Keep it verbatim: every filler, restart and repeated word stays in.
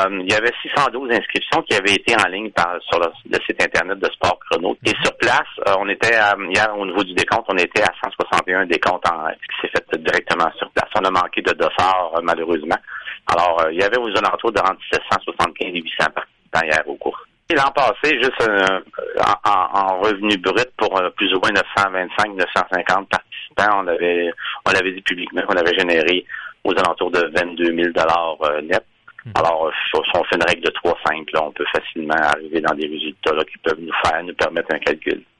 euh, il y avait six cent douze inscriptions qui avaient été en ligne par, sur le, le site Internet de Sport Chrono. Et sur place, euh, on était, à, hier, au niveau du décompte, on était à cent soixante et un décomptes en, qui s'est fait directement sur place. On a manqué de dossards, euh, malheureusement. Alors, euh, il y avait aux alentours de entre sept cent soixante-quinze et huit cents participants hier au cours. Et l'an passé, juste euh, en, en, en revenu brut pour euh, plus ou moins neuf cent vingt-cinq, neuf cent cinquante participants, on avait, on l'avait dit publiquement qu'on avait généré aux alentours de vingt-deux mille dollars euh, net. Alors, si on fait une règle de trois simple, là, on peut facilement arriver dans des résultats là, qui peuvent nous faire, nous permettre un calcul.